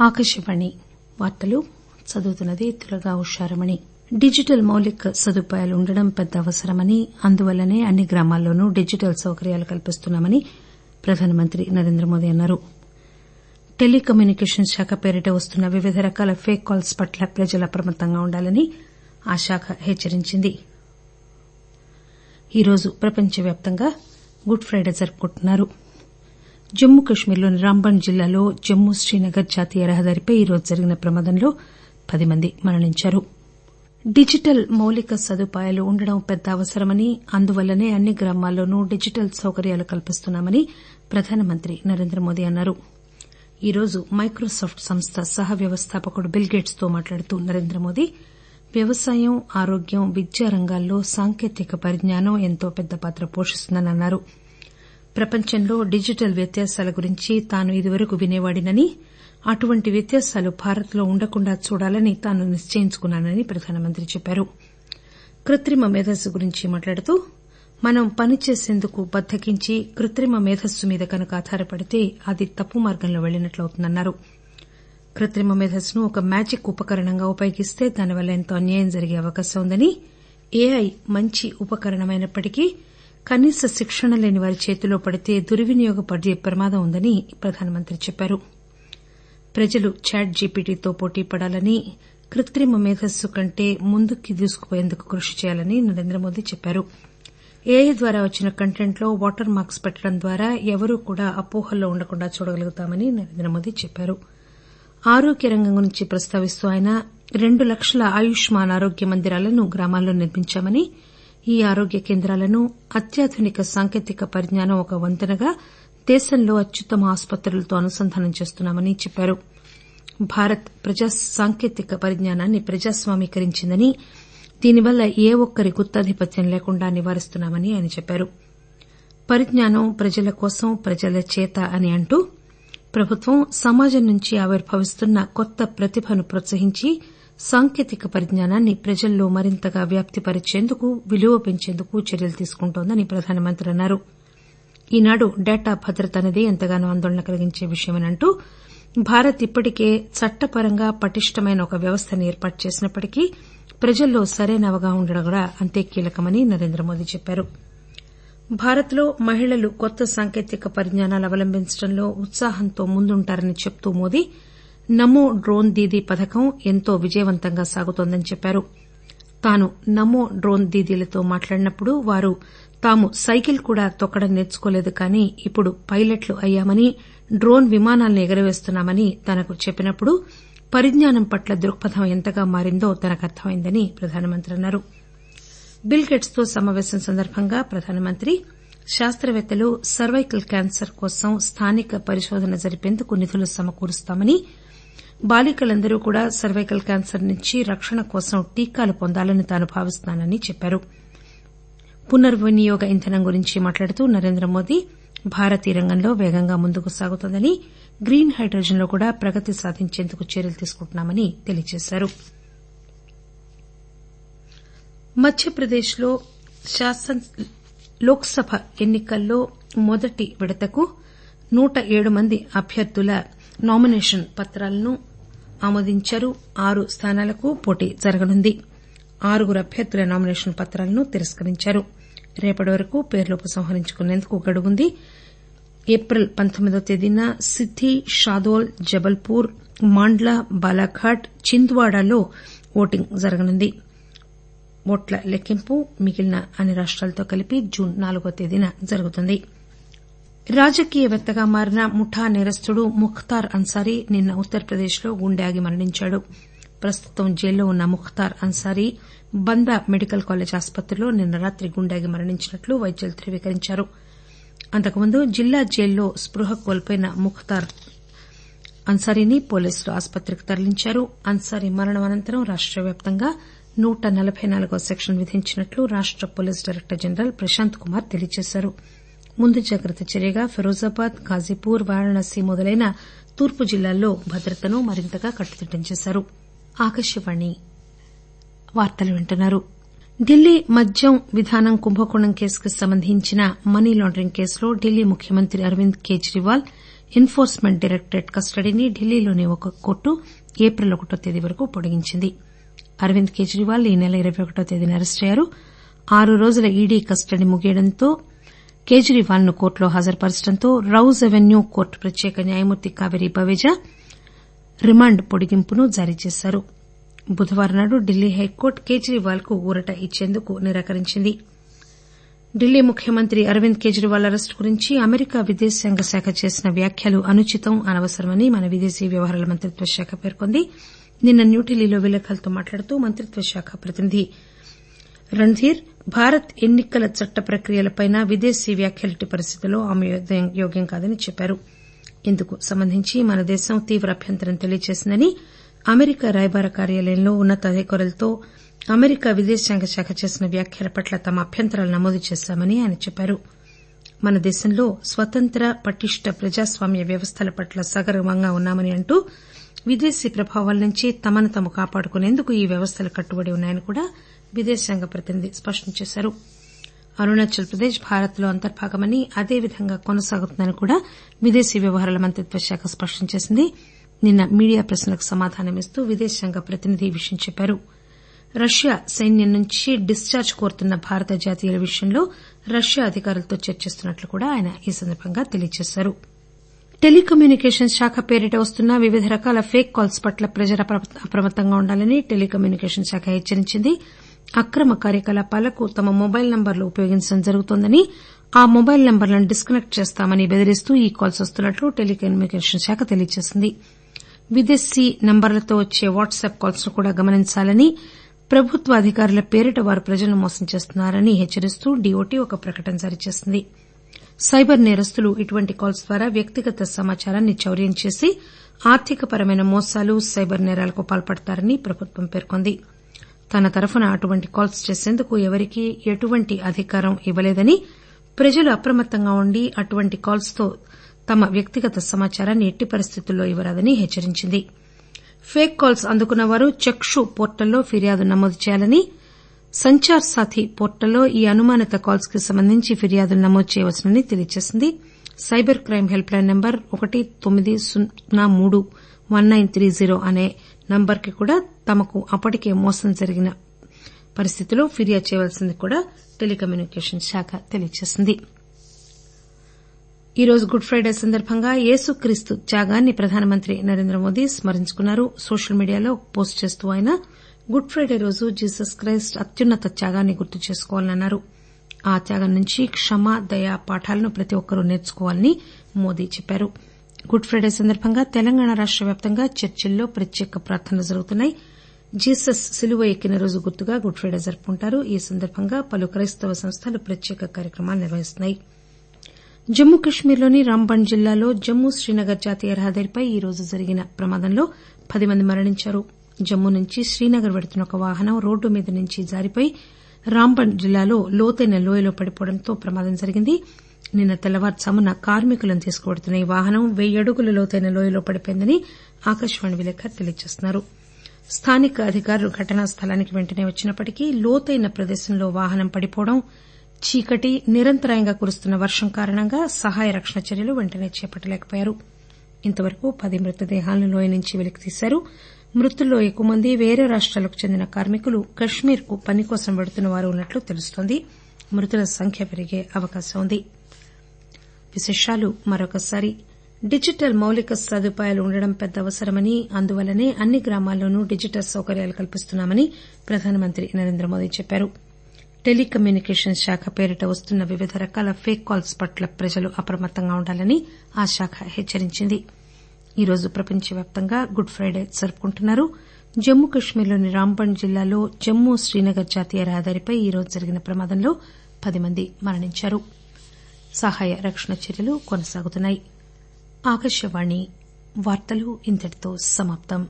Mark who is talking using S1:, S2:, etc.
S1: ఆకాశవాణి వార్తలు చదువుతున్నది దుర్గా ఉషారమణి. డిజిటల్ మౌలిక సదుపాయాలు ఉండడం పెద్ద అవసరమని, అందువల్లనే అన్ని గ్రామాల్లోనూ డిజిటల్ సౌకర్యాలు కల్పిస్తున్నామని ప్రధానమంత్రి నరేంద్రమోదీ అన్నారు. టెలికమ్యూనికేషన్ శాఖ పేరిట వస్తున్న వివిధ రకాల ఫేక్ కాల్స్ పట్ల ప్రజలు అప్రమత్తంగా ఉండాలని ఆ శాఖ హెచ్చరించింది. ఈరోజు ప్రపంచవ్యాప్తంగా గుడ్ ప్రైడే జరుపుకుంటున్నారు. జమ్మూ కశ్మీర్లోని రాంబన్ జిల్లాలో జమ్మూ శ్రీనగర్ జాతీయ రహదారిపై ఈరోజు జరిగిన ప్రమాదంలో 10 మంది మరణించారు. డిజిటల్ మౌలిక సదుపాయాలు ఉండడం పెద్ద అవసరమని, అందువల్లనే అన్ని గ్రామాల్లోనూ డిజిటల్ సౌకర్యాలు కల్పిస్తున్నామని ప్రధానమంత్రి నరేంద్రమోదీ అన్నారు. ఈరోజు మైక్రోసాప్ట్ సంస్థ సహ వ్యవస్థాపకుడు బిల్ గేట్స్ తో మాట్లాడుతూ నరేంద్రమోదీ వ్యవసాయం, ఆరోగ్యం, విద్యా రంగాల్లో సాంకేతిక పరిజ్ఞానం ఎంతో పెద్ద పాత్ర పోషిస్తుందని అన్నారు. ప్రపంచంలో డిజిటల్ వ్యత్యాసాల గురించి తాను ఇదివరకు వినేవాడినని, అటువంటి వ్యత్యాసాలు భారత్లో ఉండకుండా చూడాలని తాను నిశ్చయించుకున్నానని ప్రధానమంత్రి చెప్పారు. కృత్రిమ మేధస్సు గురించి మాట్లాడుతూ మనం పనిచేసేందుకు బద్దకించి కృత్రిమ మేధస్సు మీద కనుక ఆధారపడితే అది తప్పు మార్గంలో వెళ్లినట్లవుతుందన్నారు. కృత్రిమ మేధస్సును ఒక మ్యాజిక్ ఉపకరణంగా ఉపయోగిస్తే దానివల్ల ఎంతో అన్యాయం జరిగే అవకాశం ఉందని, ఏఐ మంచి ఉపకరణమైనప్పటికీ కనీస శిక్షణ లేని వారి చేతిలో పడితే దుర్వినియోగపడే ప్రమాదం ఉందని ప్రధానమంత్రి చెప్పారు. ప్రజలు చాట్ జీపీటీతో పోటీ పడాలని, కృత్రిమ మేధస్సు కంటే ముందుకు దూసుకుపోయేందుకు కృషి చేయాలని నరేంద్రమోదీ చెప్పారు. ఏఐ ద్వారా వచ్చిన కంటెంట్లో వాటర్ మార్క్స్ పెట్టడం ద్వారా ఎవరూ కూడా అపోహల్లో ఉండకుండా చూడగలుగుతామని నరేంద్రమోదీ చెప్పారు. ఆరోగ్య రంగం గురించి ప్రస్తావిస్తూ ఆయన 2 లక్షల ఆయుష్మాన్ ఆరోగ్య మందిరాలను గ్రామాల్లో నిర్మించామని, ఈ ఆరోగ్య కేంద్రాలను అత్యాధునిక సాంకేతిక పరిజ్ఞానం ఒక వంతెనగా దేశంలో అత్యుత్తమ ఆసుపత్రులతో అనుసంధానం చేస్తున్నామని చెప్పారు. భారత్ సాంకేతిక పరిజ్ఞానాన్ని ప్రజాస్వామీకరించిందని, దీనివల్ల ఏ ఒక్కరి గుత్తాధిపత్యం లేకుండా నివారిస్తున్నామని ఆయన చెప్పారు. పరిజ్ఞానం ప్రజల కోసం, ప్రజల చేత అని అంటూ ప్రభుత్వం సమాజం నుంచి ఆవిర్భవిస్తున్న కొత్త ప్రతిభను ప్రోత్సహించి సాంకేతిక పరిజ్ఞానాన్ని ప్రజల్లో మరింతగా వ్యాప్తిపరిచేందుకు, విలువ పెంచేందుకు చర్యలు తీసుకుంటోందని ప్రధానమంత్రి అన్నారు. ఈనాడు డేటా భద్రత అనేది ఎంతగానో ఆందోళన కలిగించే విషయమని అంటూ భారత్ ఇప్పటికే చట్టపరంగా పటిష్టమైన ఒక వ్యవస్థను ఏర్పాటు చేసినప్పటికీ ప్రజల్లో సరైన అవగాహన ఉండడం కూడా అంతే కీలకమని నరేంద్రమోదీ చెప్పారు. భారత్లో మహిళలు కొత్త సాంకేతిక పరిజ్ఞానాలు అవలంబించడంలో ఉత్సాహంతో ముందుంటారని చెబుతూ మోదీ నమో డ్రోన్ దీదీ పథకం ఎంతో విజయవంతంగా సాగుతోందని చెప్పారు. తాను నమో డ్రోన్ దీదీలతో మాట్లాడినప్పుడు వారు తాము సైకిల్ కూడా తొక్కడం నేర్చుకోలేదు కానీ ఇప్పుడు పైలట్లు అయ్యామని, డ్రోన్ విమానాలను ఎగురవేస్తున్నామని తనకు చెప్పినప్పుడు పరిజ్ఞానం పట్ల దృక్పథం ఎంతగా మారిందో తనకు అర్థమైందని ప్రధానమంత్రి అన్నారు. బిల్ గేట్స్ తో సమావేశం సందర్భంగా ప్రధానమంత్రి శాస్తవేత్తలు సర్వైకల్ క్యాన్సర్ కోసం స్థానిక పరిశోధన జరిపేందుకు నిధులు సమకూరుస్తామని, బాలికలందరూ కూడా సర్వైకల్ క్యాన్సర్ నుంచి రక్షణ కోసం టీకాలు పొందాలని తాను భావిస్తున్నానని చెప్పారు. పునర్వినియోగ ఇంధనం గురించి మాట్లాడుతూ నరేంద్రమోదీ భారత్ ఈ రంగంలో వేగంగా ముందుకు సాగుతోందని, గ్రీన్ హైడ్రోజన్ లో కూడా ప్రగతి సాధించేందుకు చర్యలు తీసుకుంటున్నామని తెలియజేశారు. మధ్యప్రదేశ్లో లోక్సభ ఎన్నికల్లో మొదటి విడతకు 107 మంది అభ్యర్థుల నామినేషన్ పత్రాలను ఆమోదించారు. 6 స్థానాలకు పోటీ జరగనుంది. 6 అభ్యర్థుల నామినేషన్ పత్రాలను తిరస్కరించారు. రేపటి వరకు పేర్లు ఉపసంహరించుకునేందుకు గడువుంది. ఏప్రిల్ 19వ తేదీన సిద్ది, షాదోల్, జబల్పూర్, మాండ్లా, బాలాఘాట్, చింద్వాడాలో ఓటింగ్ జరగనుంది. ఓట్ల లెక్కింపు మిగిలిన అన్ని రాష్టాలతో కలిపి జూన్ 4వ తేదీన జరుగుతుంది. రాజకీయవేత్తగా మారిన ముఠా నేరస్తుడు ముఖ్తార్ అన్సారీ నిన్న ఉత్తరప్రదేశ్లో గుండె ఆగి మరణించాడు. ప్రస్తుతం జైల్లో ఉన్న ముఖ్తార్ అన్సారీ బందా మెడికల్ కాలేజ్ ఆసుపత్రిలో నిన్న రాత్రి గుండె ఆగి మరణించినట్లు వైద్యులు ధృవీకరించారు. అంతకుముందు జిల్లా జైల్లో స్పృహ కోల్పోయిన ముఖ్తార్ అన్సారీని పోలీసులు ఆసుపత్రికి తరలించారు. అన్సారీ మరణం అనంతరం రాష్ట వ్యాప్తంగా 144వ సెక్షన్ విధించినట్లు రాష్ట police director general Prashant Kumar తెలియజేశారు. ముందు జాగ్రత్త చర్యగా ఫిరోజాబాద్, ఘాజీపూర్, వారణాసి మొదలైన తూర్పు జిల్లాల్లో భద్రతను మరింతగా కట్టుదిట్టం చేశారు. ఢిల్లీ మద్యం విధానం కుంభకోణం కేసుకు సంబంధించిన మనీ లాండరింగ్ కేసులో ఢిల్లీ ముఖ్యమంత్రి అరవింద్ కేజ్రీవాల్ ఎన్ఫోర్స్మెంట్ డైరెక్టరేట్ కస్టడీని ఢిల్లీలోని ఒక కోర్టు ఏప్రిల్ 1వ తేదీ వరకు పొడిగించింది. అరవింద్ కేజ్రీవాల్ ఈ నెల 21వ తేదీన అరెస్టయ్యారు. 6 రోజుల ఈడీ కస్టడీ ముగియడంతో కేజ్రీవాల్ ను కోర్టులో హాజరుపరచడంతో రౌజ్ అవెన్యూ కోర్టు ప్రత్యేక న్యాయమూర్తి కావేరీ బవేజా రిమాండ్ పొడిగింపును జారీ చేశారు. బుధవారం నాడు ఢిల్లీ హైకోర్టు కేజ్రీవాల్ కు ఊరట ఇచ్చేందుకు నిరాకరించింది. ఢిల్లీ ముఖ్యమంత్రి అరవింద్ కేజ్రీవాల్ అరెస్టు గురించి అమెరికా విదేశాంగ శాఖ చేసిన వ్యాఖ్యలు అనుచితం, అనవసరమని మన విదేశీ వ్యవహారాల మంత్రిత్వ శాఖ పేర్కొంది. నిన్న న్యూఢిల్లీలో విలేకరులతో మాట్లాడుతూ మంత్రిత్వ శాఖ ప్రతినిధి రణ్ధీర్ భారత్ ఎన్నికల చట్ట ప్రక్రియలపై విదేశీ వ్యాఖ్యలు ఎట్టి పరిస్థితుల్లో ఆమోదయోగ్యం కాదని చెప్పారు. ఇందుకు సంబంధించి మన దేశం తీవ్ర అభ్యంతరం తెలియజేసిందని అమెరికా రాయబార కార్యాలయంలో ఉన్నతాధికారులతో అమెరికా విదేశాంగ శాఖ చేసిన వ్యాఖ్యల పట్ల తమ అభ్యంతరాలు నమోదు చేశామని ఆయన చెప్పారు. మన దేశంలో స్వతంత్ర పటిష్ట ప్రజాస్వామ్య వ్యవస్థల పట్ల సగర్వంగా ఉన్నామని అంటూ విదేశీ ప్రభావాల నుంచి తమను తాము కాపాడుకునేందుకు ఈ వ్యవస్థలు కట్టుబడి ఉన్నాయని కూడా విదేశాంగ ప్రతినిధి స్పష్టం చేశారు. అరుణాచల్ ప్రదేశ్ భారత్ లో అంతర్భాగమని అదేవిధంగా కొనసాగుతుందని కూడా విదేశీ వ్యవహారాల మంత్రిత్వ శాఖ స్పష్టం చేసింది. నిన్న మీడియా ప్రశ్నలకు సమాధానమిస్తూ విదేశాంగ ప్రతినిధి ఈ విషయం చెప్పారు. రష్యా సైన్యం నుంచి డిశ్చార్జ్ కోరుతున్న భారత జాతీయుల విషయంలో రష్యా అధికారులతో చర్చిస్తున్నట్లు కూడా ఆయన ఈ సందర్భంగా తెలియజేశారు. టెలికమ్యూనికేషన్స్ శాఖ పేరిట వస్తున్న వివిధ రకాల ఫేక్ కాల్స్ పట్ల ప్రజలు అప్రమత్తంగా ఉండాలని టెలికమ్యూనికేషన్స్ శాఖ హెచ్చరించింది. అక్రమ కార్యకలాపాలకు తమ మొబైల్ నంబర్లు ఉపయోగించడం జరుగుతోందని, ఆ మొబైల్ నంబర్లను డిస్కనెక్ట్ చేస్తామని బెదిరిస్తూ ఈ కాల్స్ వస్తున్నట్లు టెలికమ్యూనికేషన్స్ శాఖ తెలియజేసింది. విదేశీ నంబర్లతో వచ్చే వాట్సాప్ కాల్స్ ను కూడా గమనించాలని, ప్రభుత్వ అధికారుల పేరిట వారు ప్రజలను మోసం చేస్తున్నారని హెచ్చరిస్తూ డీఓటీ ఒక ప్రకటన జారీ చేసింది. సైబర్ నేరస్తులు ఇటువంటి కాల్స్ ద్వారా వ్యక్తిగత సమాచారాన్ని చౌర్యం చేసి ఆర్థికపరమైన మోసాలు, సైబర్ నేరాలకు పాల్పడతారని ప్రభుత్వం పేర్కొంది. తన తరఫున అటువంటి కాల్స్ చేసేందుకు ఎవరికీ ఎటువంటి అధికారం ఇవ్వలేదని, ప్రజలు అప్రమత్తంగా ఉండి అటువంటి కాల్స్ తో తమ వ్యక్తిగత సమాచారాన్ని ఎట్టి పరిస్థితుల్లో ఇవ్వరాదని హెచ్చరించింది. ఫేక్ కాల్స్ అందుకున్న వారు చక్షు పోర్టల్లో ఫిర్యాదు నమోదు చేయాలని, సంచార్ సాథీ పోర్టల్లో ఈ అనుమానిత కాల్స్ కి సంబంధించి ఫిర్యాదులు నమోదు చేయవచ్చునని తెలియజేసింది. Cyber crime help line number 19031930 అనే నంబర్కి కూడా తమకు అప్పటికే మోసం జరిగిన పరిస్థితిలో ఫిర్యాదు చేయవలసింది కూడా టెలికమ్యూనికేషన్స్ శాఖ తెలియజేసింది. ఈ రోజు గుడ్ ఫ్రైడే సందర్భంగా యేసుక్రీస్తు త్యాగాన్ని ప్రధానమంత్రి నరేంద్రమోదీ స్మరించుకున్నారు. సోషల్ మీడియాలో పోస్ట్ చేస్తూ ఆయన గుడ్ ఫ్రైడే రోజు జీసస్ క్రైస్ట్ అత్యున్నత త్యాగాన్ని గుర్తు చేసుకోవాలని అన్నారు. ఆ త్యాగం నుంచి క్షమ, దయ పాఠాలను ప్రతి ఒక్కరూ నేర్చుకోవాలని మోదీ చెప్పారు. గుడ్ ఫ్రైడే సందర్భంగా తెలంగాణ రాష్ట వ్యాప్తంగా చర్చిల్లో ప్రత్యేక ప్రార్థనలు జరుగుతున్నాయి. జీసస్ సిలువ ఎక్కిన రోజు గుర్తుగా గుడ్ ఫ్రైడే జరుపుకుంటారు. ఈ సందర్భంగా పలు క్రైస్తవ సంస్థలు ప్రత్యేక కార్యక్రమాలు నిర్వహిస్తున్నాయి. జమ్మూ కశ్మీర్లోని రాంబన్ జిల్లాలో జమ్మూ శ్రీనగర్ జాతీయ రహదారిపై ఈ రోజు జరిగిన ప్రమాదంలో 10 మంది మరణించారు. జమ్మూ నుంచి శ్రీనగర్ వెడుతున్న ఒక వాహనం రోడ్డు మీద నుంచి జారిపోయి రాంబన్ జిల్లాలో లోతైన లోయలో పడిపోవడంతో ప్రమాదం జరిగింది. నిన్న తెల్లవారుజామున కార్మికులను తీసుకువెడుతున్న ఈ వాహనం 1000 అడుగుల లోతైన లోయలో పడిపోయిందని ఆకాశవాణి విలేకరి తెలియజేస్తున్నారు. స్థానిక అధికారులు ఘటనా స్థలానికి వెంటనే వచ్చినప్పటికీ లోతైన ప్రదేశంలో వాహనం పడిపోవడం, చీకటి, నిరంతరాయంగా కురుస్తున్న వర్షం కారణంగా సహాయ రక్షణ చర్యలు వెంటనే చేపట్టలేకపోయారు. ఇంతవరకు 10 మృతదేహాలను లోయ నుంచి వెలికితీశారు. మృతుల్లో ఎక్కువ మంది వేరే రాష్టాలకు చెందిన కార్మికులు కశ్మీర్ కు పని కోసం వెడుతున్న వారు ఉన్నట్లు తెలుస్తోంది. మృతుల సంఖ్య పెరిగే అవకాశం ఉంది. విశేషాలు మరొకసారి. డిజిటల్ మౌలిక సదుపాయాలు ఉండడం పెద్ద అవసరమని, అందువల్లనే అన్ని గ్రామాల్లోనూ డిజిటల్ సౌకర్యాలు కల్పిస్తున్నామని ప్రధానమంత్రి నరేంద్రమోదీ చెప్పారు. టెలికమ్యూనికేషన్స్ శాఖ పేరిట వస్తున్న వివిధ రకాల ఫేక్ కాల్స్ పట్ల ప్రజలు అప్రమత్తంగా ఉండాలని ఆ శాఖ హెచ్చరించింది. ఈ రోజు ప్రపంచవ్యాప్తంగా గుడ్ ఫ్రైడే జరుపుకుంటున్నారు. జమ్మూ కశ్మీర్లోని రాంబన్ జిల్లాలో జమ్మూ శ్రీనగర్ జాతీయ రహదారిపై ఈ రోజు జరిగిన ప్రమాదంలో 10 మంది మరణించారు. సహాయ రక్షణ చర్యలు కొనసాగుతున్నాయి. ఆకాశవాణి వార్తలు ఇంతటితో సమాప్తం.